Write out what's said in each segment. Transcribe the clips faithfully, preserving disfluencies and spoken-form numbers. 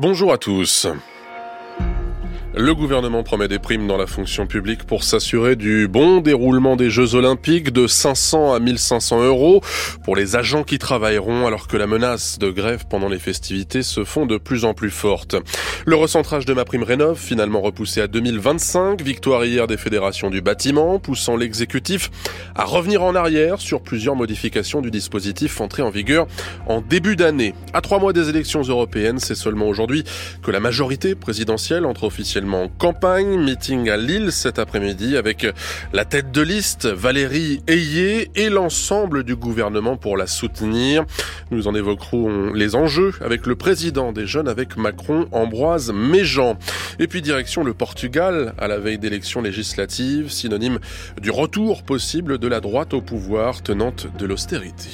Bonjour à tous. Le gouvernement promet des primes dans la fonction publique pour s'assurer du bon déroulement des Jeux Olympiques, de cinq cents à mille cinq cents euros pour les agents qui travailleront, alors que la menace de grève pendant les festivités se font de plus en plus forte. Le recentrage de MaPrimeRénov', finalement repoussé à deux mille vingt-cinq, victoire hier des fédérations du bâtiment, poussant l'exécutif à revenir en arrière sur plusieurs modifications du dispositif entré en vigueur en début d'année. À trois mois des élections européennes, c'est seulement aujourd'hui que la majorité présidentielle entre officiellement en campagne. Meeting à Lille cet après-midi avec la tête de liste Valérie Ayé et l'ensemble du gouvernement pour la soutenir. Nous en évoquerons les enjeux avec le président des Jeunes avec Macron, Ambroise Méjean. Et puis direction le Portugal à la veille d'élections législatives, synonyme du retour possible de la droite au pouvoir tenante de l'austérité.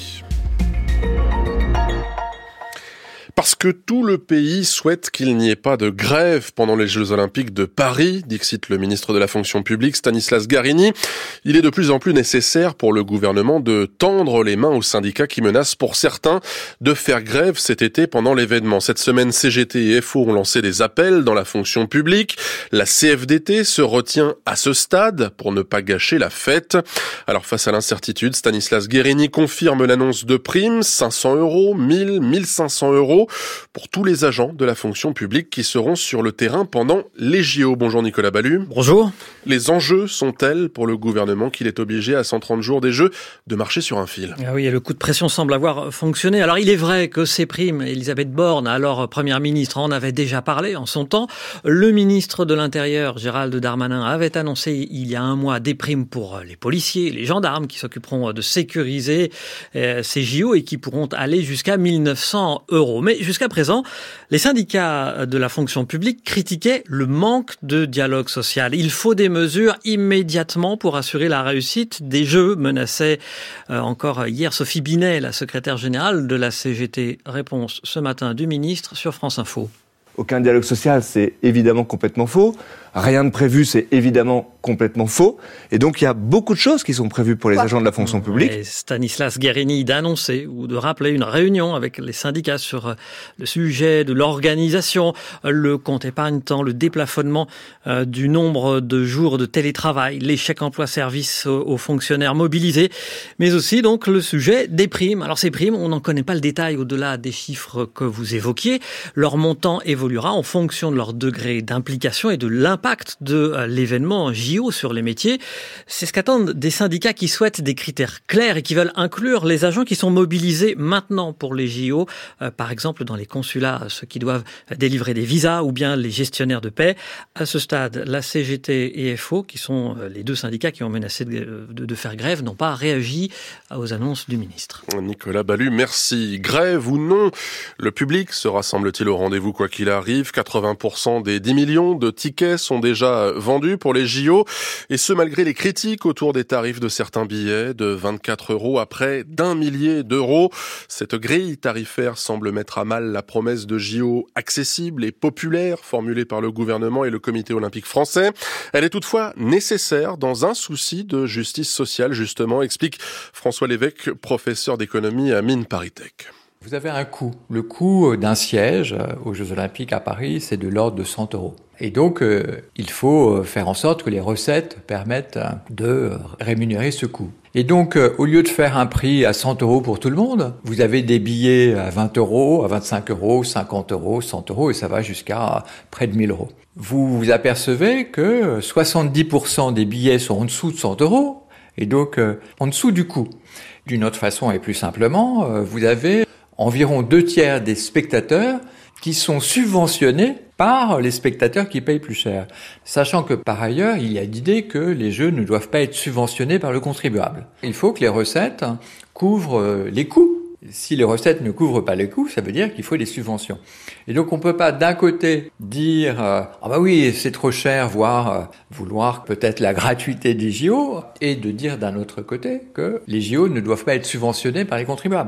Parce que tout le pays souhaite qu'il n'y ait pas de grève pendant les Jeux Olympiques de Paris, dixit le ministre de la fonction publique Stanislas Guerini. Il est de plus en plus nécessaire pour le gouvernement de tendre les mains aux syndicats qui menacent pour certains de faire grève cet été pendant l'événement. Cette semaine, C G T et F O ont lancé des appels dans la fonction publique. La C F D T se retient à ce stade pour ne pas gâcher la fête. Alors face à l'incertitude, Stanislas Guerini confirme l'annonce de primes, cinq cents euros, mille, mille cinq cents euros pour tous les agents de la fonction publique qui seront sur le terrain pendant les J O. Bonjour Nicolas Ballu. Bonjour. Les enjeux sont tels pour le gouvernement qu'il est obligé à cent trente jours des Jeux de marcher sur un fil. Ah oui, et le coup de pression semble avoir fonctionné. Alors il est vrai que ces primes, Elisabeth Borne, alors première ministre, en avait déjà parlé en son temps. Le ministre de l'Intérieur, Gérald Darmanin, avait annoncé il y a un mois des primes pour les policiers, les gendarmes qui s'occuperont de sécuriser euh, ces J O et qui pourront aller jusqu'à mille neuf cents euros. Mais jusqu'à présent, les syndicats de la fonction publique critiquaient le manque de dialogue social. Il faut des mesures immédiatement pour assurer la réussite des Jeux, menaçait euh, encore hier Sophie Binet, la secrétaire générale de la C G T. Réponse ce matin du ministre sur France Info. Aucun dialogue social, c'est évidemment complètement faux. Rien de prévu, c'est évidemment complètement faux. Et donc, il y a beaucoup de choses qui sont prévues pour les agents de la fonction publique. Et Stanislas Guerini d'annoncer ou de rappeler une réunion avec les syndicats sur le sujet de l'organisation, le compte épargne-temps, le déplafonnement euh, du nombre de jours de télétravail, les chèques emploi-service aux, aux fonctionnaires mobilisés, mais aussi donc le sujet des primes. Alors ces primes, on n'en connaît pas le détail au-delà des chiffres que vous évoquiez. Leur montant évoluera en fonction de leur degré d'implication et de l'impact L'impact de l'événement J O sur les métiers. C'est ce qu'attendent des syndicats qui souhaitent des critères clairs et qui veulent inclure les agents qui sont mobilisés maintenant pour les J O, euh, par exemple dans les consulats, ceux qui doivent délivrer des visas ou bien les gestionnaires de paix. À ce stade, la C G T et F O, qui sont les deux syndicats qui ont menacé de, de, de faire grève, n'ont pas réagi aux annonces du ministre. Nicolas Ballu, merci. Grève ou non, le public se rassemble-t-il au rendez-vous quoi qu'il arrive? quatre-vingts pour cent des dix millions de tickets sont déjà vendus pour les J O, et ce malgré les critiques autour des tarifs de certains billets, de vingt-quatre euros à près d'un millier d'euros. Cette grille tarifaire semble mettre à mal la promesse de J O accessibles et populaires formulée par le gouvernement et le comité olympique français. Elle est toutefois nécessaire dans un souci de justice sociale, justement, explique François Lévesque, professeur d'économie à Mines ParisTech. Vous avez un coût. Le coût d'un siège aux Jeux Olympiques à Paris, c'est de l'ordre de cent euros. Et donc, euh, il faut faire en sorte que les recettes permettent de rémunérer ce coût. Et donc, euh, au lieu de faire un prix à cent euros pour tout le monde, vous avez des billets à vingt euros, à vingt-cinq euros, cinquante euros, cent euros, et ça va jusqu'à près de mille euros. Vous vous apercevez que soixante-dix pour cent des billets sont en dessous de cent euros, et donc euh, en dessous du coût. D'une autre façon et plus simplement, euh, vous avez environ deux tiers des spectateurs qui sont subventionnés par les spectateurs qui payent plus cher. Sachant que par ailleurs, il y a l'idée que les jeux ne doivent pas être subventionnés par le contribuable. Il faut que les recettes couvrent les coûts. Si les recettes ne couvrent pas les coûts, ça veut dire qu'il faut des subventions. Et donc on peut pas d'un côté dire euh, ah bah oui c'est trop cher, voire euh, vouloir peut-être la gratuité des J O, et de dire d'un autre côté que les J O ne doivent pas être subventionnés par les contribuables.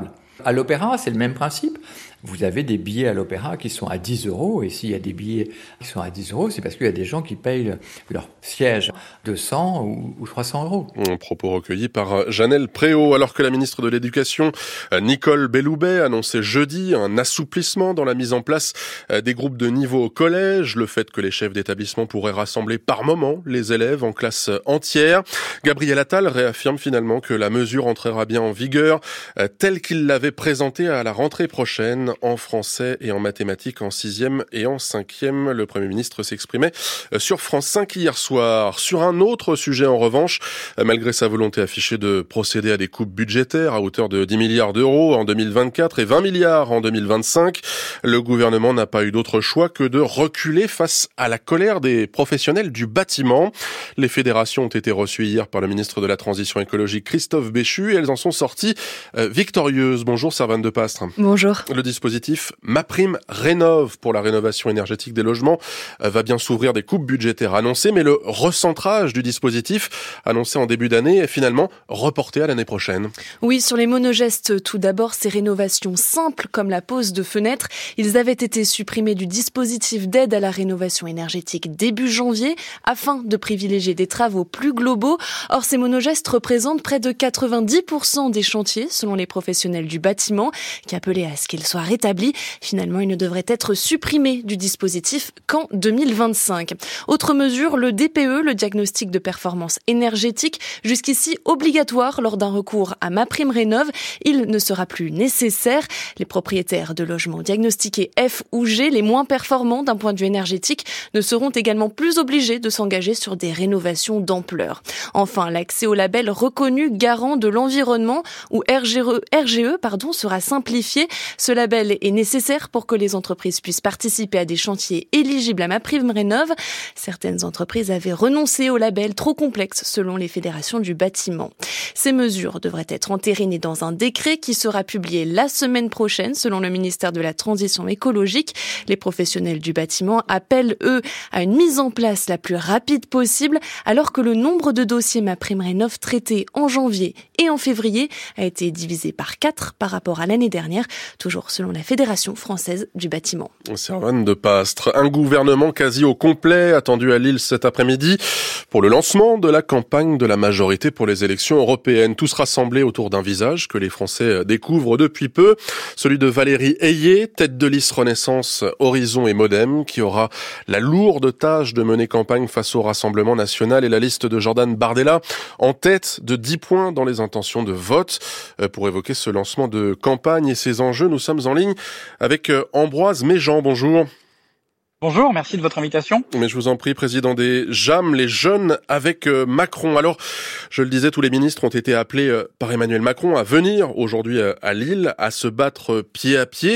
À l'opéra, c'est le même principe. Vous avez des billets à l'opéra qui sont à dix euros, et s'il y a des billets qui sont à dix euros, c'est parce qu'il y a des gens qui payent leur siège deux cents ou trois cents euros. Un propos recueilli par Janelle Préau, alors que la ministre de l'Éducation, Nicole Belloubet, annonçait jeudi un assouplissement dans la mise en place des groupes de niveau au collège, le fait que les chefs d'établissement pourraient rassembler par moment les élèves en classe entière. Gabriel Attal réaffirme finalement que la mesure entrera bien en vigueur telle qu'il l'avait présentée à la rentrée prochaine en français et en mathématiques en sixième et en cinquième. Le Premier ministre s'exprimait sur France cinq hier soir. Sur un autre sujet en revanche, malgré sa volonté affichée de procéder à des coupes budgétaires à hauteur de dix milliards d'euros en deux mille vingt-quatre et vingt milliards en deux mille vingt-cinq, le gouvernement n'a pas eu d'autre choix que de reculer face à la colère des professionnels du bâtiment. Les fédérations ont été reçues hier par le ministre de la Transition écologique Christophe Béchu et elles en sont sorties euh, victorieuses. Bonjour Servane de Pastre. Bonjour. Le dispositif MaPrimeRénov' pour la rénovation énergétique des logements va bien s'ouvrir des coupes budgétaires annoncées, mais le recentrage du dispositif annoncé en début d'année est finalement reporté à l'année prochaine. Oui, sur les monogestes, tout d'abord, ces rénovations simples comme la pose de fenêtres, ils avaient été supprimés du dispositif d'aide à la rénovation énergétique début janvier afin de privilégier des travaux plus globaux. Or, ces monogestes représentent près de quatre-vingt-dix pour cent des chantiers, selon les professionnels du bâtiment, qui appelaient à ce qu'ils soient rétabli. Finalement, il ne devrait être supprimé du dispositif qu'en deux mille vingt-cinq. Autre mesure, le D P E, le diagnostic de performance énergétique, jusqu'ici obligatoire lors d'un recours à MaPrimeRénov', il ne sera plus nécessaire. Les propriétaires de logements diagnostiqués F ou G, les moins performants d'un point de vue énergétique, ne seront également plus obligés de s'engager sur des rénovations d'ampleur. Enfin, l'accès au label reconnu garant de l'environnement, ou R G E, R G E pardon, sera simplifié. Ce label est nécessaire pour que les entreprises puissent participer à des chantiers éligibles à MaPrimeRénov'. Certaines entreprises avaient renoncé au label trop complexe selon les fédérations du bâtiment. Ces mesures devraient être entérinées dans un décret qui sera publié la semaine prochaine selon le ministère de la Transition écologique. Les professionnels du bâtiment appellent, eux, à une mise en place la plus rapide possible alors que le nombre de dossiers MaPrimeRénov' traités en janvier et en février a été divisé par quatre par rapport à l'année dernière, toujours selon la Fédération française du bâtiment. Servane de Pastre, un gouvernement quasi au complet attendu à Lille cet après-midi pour le lancement de la campagne de la majorité pour les élections européennes. Tous rassemblés autour d'un visage que les Français découvrent depuis peu, celui de Valérie Ayé, tête de liste Renaissance, Horizon et Modem, qui aura la lourde tâche de mener campagne face au Rassemblement national, et la liste de Jordan Bardella en tête de dix points dans les intentions de vote. Pour évoquer ce lancement de campagne et ses enjeux, nous sommes en ligne avec Ambroise Méjean. Bonjour. Bonjour, merci de votre invitation. Mais je vous en prie, président des J A M, les jeunes avec Macron. Alors, je le disais, tous les ministres ont été appelés par Emmanuel Macron à venir aujourd'hui à Lille, à se battre pied à pied.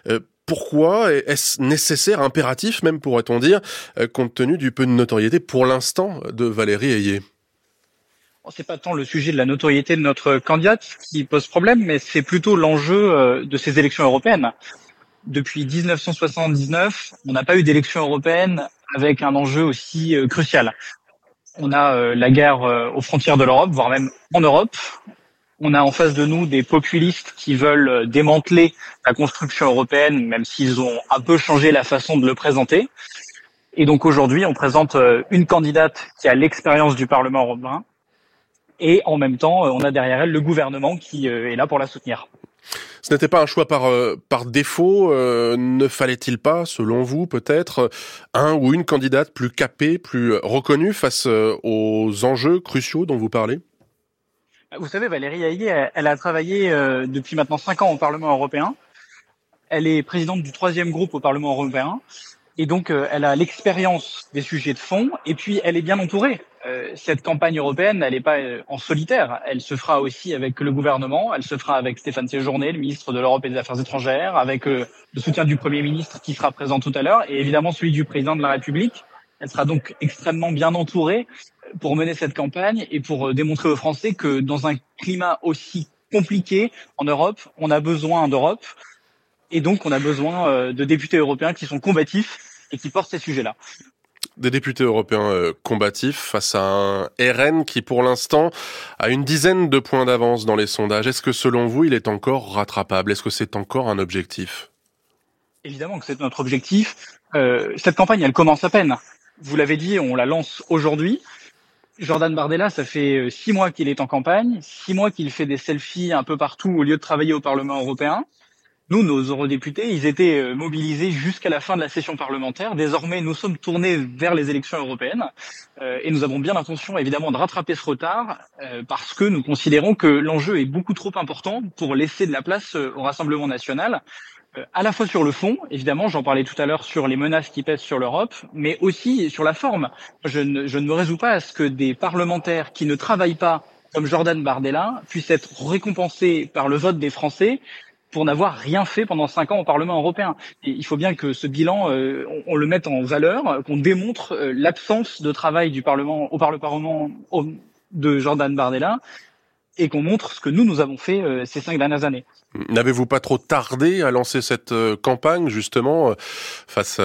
Pourquoi est-ce nécessaire, impératif même, pourrait-on dire, compte tenu du peu de notoriété pour l'instant de Valérie Ayé? C'est pas tant le sujet de la notoriété de notre candidate qui pose problème, mais c'est plutôt l'enjeu de ces élections européennes. Depuis dix-neuf cent soixante-dix-neuf, on n'a pas eu d'élection européenne avec un enjeu aussi crucial. On a la guerre aux frontières de l'Europe, voire même en Europe. On a en face de nous des populistes qui veulent démanteler la construction européenne, même s'ils ont un peu changé la façon de le présenter. Et donc aujourd'hui, on présente une candidate qui a l'expérience du Parlement européen. Et en même temps, on a derrière elle le gouvernement qui est là pour la soutenir. Ce n'était pas un choix par euh, par défaut. Euh, ne fallait-il pas, selon vous, peut-être un ou une candidate plus capée, plus reconnue face euh, aux enjeux cruciaux dont vous parlez? Vous savez, Valérie Ayé, elle a travaillé euh, depuis maintenant cinq ans au Parlement européen. Elle est présidente du troisième groupe au Parlement européen. Et donc, euh, elle a l'expérience des sujets de fond. Et puis, elle est bien entourée. Euh, cette campagne européenne, elle n'est pas euh, en solitaire. Elle se fera aussi avec le gouvernement. Elle se fera avec Stéphane Séjourné, le ministre de l'Europe et des Affaires étrangères, avec euh, le soutien du Premier ministre qui sera présent tout à l'heure, et évidemment celui du président de la République. Elle sera donc extrêmement bien entourée pour mener cette campagne et pour euh, démontrer aux Français que dans un climat aussi compliqué en Europe, on a besoin d'Europe. Et donc, on a besoin euh, de députés européens qui sont combatifs et qui portent ces sujets-là. des députés européens euh, combatifs face à un R N qui, pour l'instant, a une dizaine de points d'avance dans les sondages. Est-ce que, selon vous, il est encore rattrapable? Est-ce que c'est encore un objectif? Évidemment que c'est notre objectif. Euh, cette campagne, elle commence à peine. Vous l'avez dit, on la lance aujourd'hui. Jordan Bardella, ça fait six mois qu'il est en campagne, six mois qu'il fait des selfies un peu partout au lieu de travailler au Parlement européen. Nous, nos eurodéputés, ils étaient mobilisés jusqu'à la fin de la session parlementaire. Désormais, nous sommes tournés vers les élections européennes euh, et nous avons bien l'intention, évidemment, de rattraper ce retard euh, parce que nous considérons que l'enjeu est beaucoup trop important pour laisser de la place au Rassemblement national, euh, à la fois sur le fond, évidemment, j'en parlais tout à l'heure sur les menaces qui pèsent sur l'Europe, mais aussi sur la forme. Je ne, je ne me résous pas à ce que des parlementaires qui ne travaillent pas, comme Jordan Bardella, puissent être récompensés par le vote des Français pour n'avoir rien fait pendant cinq ans au Parlement européen. Et il faut bien que ce bilan, euh, on, on le mette en valeur, qu'on démontre euh, l'absence de travail du Parlement au Parlement au, de Jordan Bardella, et qu'on montre ce que nous, nous avons fait euh, ces cinq dernières années. N'avez-vous pas trop tardé à lancer cette euh, campagne, justement, euh, face à,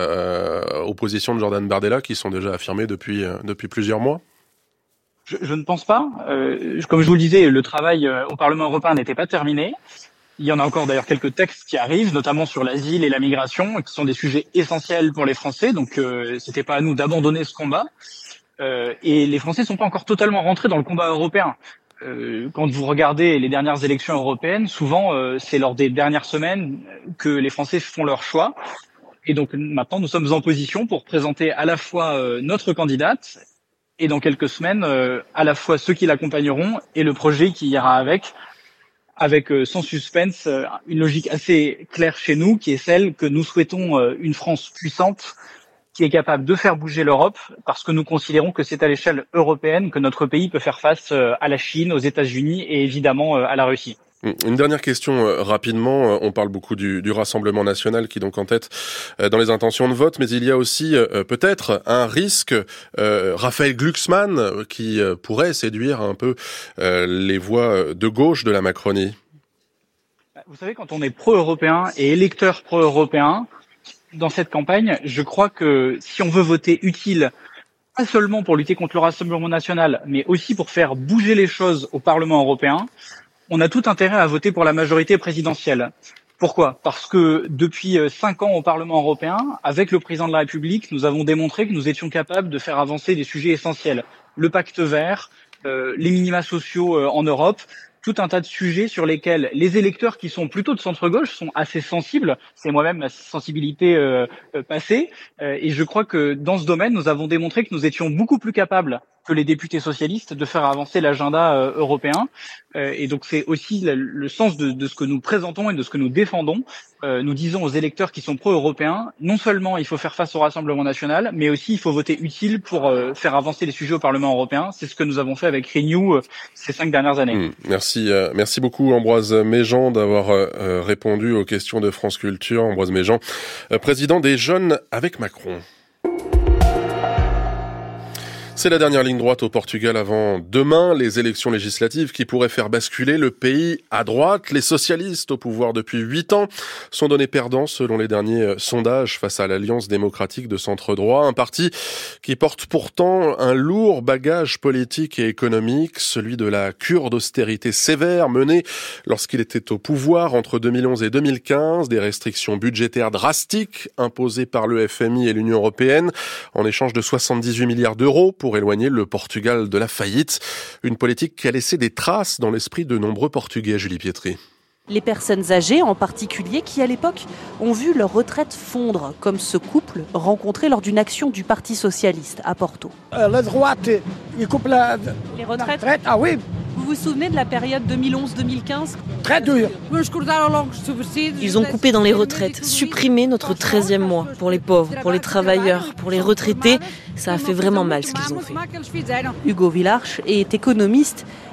à, aux positions de Jordan Bardella, qui sont déjà affirmées depuis, euh, depuis plusieurs mois? je, je ne pense pas. Euh, comme je vous le disais, le travail euh, au Parlement européen n'était pas terminé. Il y en a encore d'ailleurs quelques textes qui arrivent, notamment sur l'asile et la migration, qui sont des sujets essentiels pour les Français. Donc, euh, c'était pas à nous d'abandonner ce combat. Euh, et les Français sont pas encore totalement rentrés dans le combat européen. Euh, quand vous regardez les dernières élections européennes, souvent, euh, c'est lors des dernières semaines que les Français font leur choix. Et donc, maintenant, nous sommes en position pour présenter à la fois euh, notre candidate et dans quelques semaines, euh, à la fois ceux qui l'accompagneront et le projet qui ira avec. Avec euh, sans suspense, euh, une logique assez claire chez nous, qui est celle que nous souhaitons euh, une France puissante, qui est capable de faire bouger l'Europe, parce que nous considérons que c'est à l'échelle européenne que notre pays peut faire face euh, à la Chine, aux États-Unis et évidemment euh, à la Russie. Une dernière question euh, rapidement. On parle beaucoup du, du Rassemblement national qui est donc en tête euh, dans les intentions de vote, mais il y a aussi euh, peut-être un risque. Euh, Raphaël Glucksmann euh, qui euh, pourrait séduire un peu euh, les voix de gauche de la Macronie. Vous savez, quand on est pro-européen et électeur pro-européen, dans cette campagne, je crois que si on veut voter utile, pas seulement pour lutter contre le Rassemblement national, mais aussi pour faire bouger les choses au Parlement européen, on a tout intérêt à voter pour la majorité présidentielle. Pourquoi? Parce que depuis cinq ans au Parlement européen, avec le président de la République, nous avons démontré que nous étions capables de faire avancer des sujets essentiels. Le pacte vert, euh, les minima sociaux euh, en Europe, tout un tas de sujets sur lesquels les électeurs qui sont plutôt de centre-gauche sont assez sensibles. C'est moi-même ma sensibilité euh, passée. Euh, et je crois que dans ce domaine, nous avons démontré que nous étions beaucoup plus capables que les députés socialistes de faire avancer l'agenda euh, européen. Euh, et donc c'est aussi le, le sens de, de ce que nous présentons et de ce que nous défendons. Euh, nous disons aux électeurs qui sont pro-européens, non seulement il faut faire face au Rassemblement national, mais aussi il faut voter utile pour euh, faire avancer les sujets au Parlement européen. C'est ce que nous avons fait avec Renew euh, ces cinq dernières années. Mmh, merci, euh, merci beaucoup Ambroise Méjean d'avoir euh, répondu aux questions de France Culture. Ambroise Méjean, euh, président des Jeunes avec Macron. C'est la dernière ligne droite au Portugal avant demain, les élections législatives qui pourraient faire basculer le pays à droite. Les socialistes au pouvoir depuis huit ans sont donnés perdants selon les derniers sondages face à l'Alliance démocratique de centre-droit, un parti qui porte pourtant un lourd bagage politique et économique, celui de la cure d'austérité sévère menée lorsqu'il était au pouvoir entre deux mille onze et deux mille quinze, des restrictions budgétaires drastiques imposées par le F M I et l'Union européenne en échange de soixante-dix-huit milliards d'euros pour pour éloigner le Portugal de la faillite. Une politique qui a laissé des traces dans l'esprit de nombreux Portugais, Julie Pietri. Les personnes âgées en particulier qui à l'époque ont vu leur retraite fondre, comme ce couple rencontré lors d'une action du Parti socialiste à Porto. La droite, il coupe la, Les retraites. la retraite. Ah oui, Vous vous souvenez de la période deux mille onze deux mille quinze? très dur. Ils ont coupé dans les retraites, supprimé notre treizième mois pour les pauvres, pour les travailleurs, pour les retraités. Ça a fait vraiment mal ce qu'ils ont fait. Hugo Villarch est économiste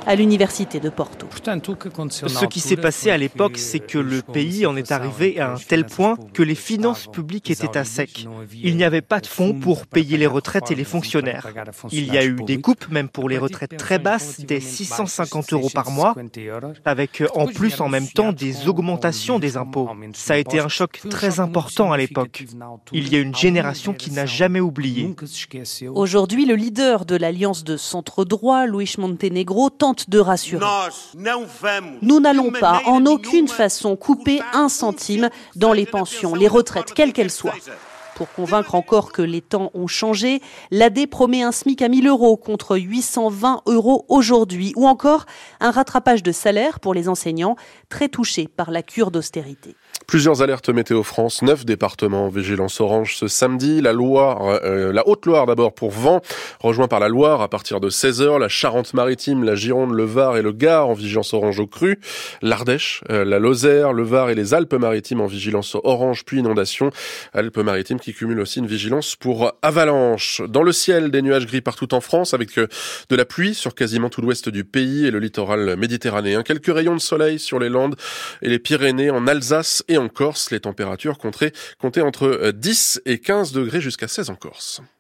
à l'université de Porto. Ce qui s'est passé à l'époque, c'est que le pays en est arrivé à un tel point que les finances publiques étaient à sec. Il n'y avait pas de fonds pour payer les retraites et les fonctionnaires. Il y a eu des coupes, même pour les retraites très basses, des six cent cinquante euros par mois, avec en plus en même temps des augmentations des impôts. Ça a été un choc très important à l'époque. Il y a une génération qui n'a jamais oublié. Aujourd'hui, le leader de l'alliance de centre-droit, Luís Montenegro, tente de rassurer. Nous n'allons pas en aucune façon couper un centime dans les pensions, les retraites, quelles qu'elles soient. Pour convaincre encore que les temps ont changé, l'A D promet un SMIC à mille euros contre huit cent vingt euros aujourd'hui, ou encore un rattrapage de salaire pour les enseignants très touchés par la cure d'austérité. Plusieurs alertes météo France, neuf départements en vigilance orange ce samedi. La Loire, euh, la Haute-Loire d'abord pour vent, rejoint par la Loire à partir de seize heures. La Charente-Maritime, la Gironde, le Var et le Gard en vigilance orange au cru. L'Ardèche, euh, la Lozère, le Var et les Alpes-Maritimes en vigilance orange puis inondation. Alpes-Maritimes qui cumulent aussi une vigilance pour avalanche. Dans le ciel, des nuages gris partout en France avec euh, de la pluie sur quasiment tout l'ouest du pays et le littoral méditerranéen. Quelques rayons de soleil sur les Landes et les Pyrénées, en Alsace et en Corse. Les températures comptaient, comptaient entre dix et quinze degrés jusqu'à seize en Corse.